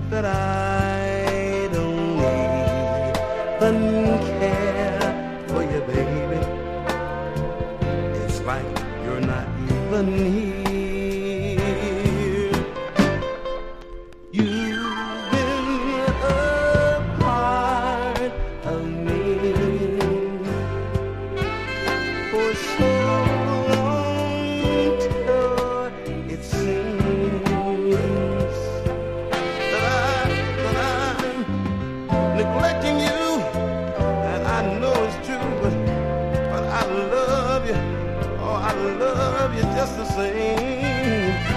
that I don't even care for you, baby. It's like you're not even here. You've been a part of me for so long till it seems that I'm neglecting you, and I know it's true, but I love you, oh I love you just the same.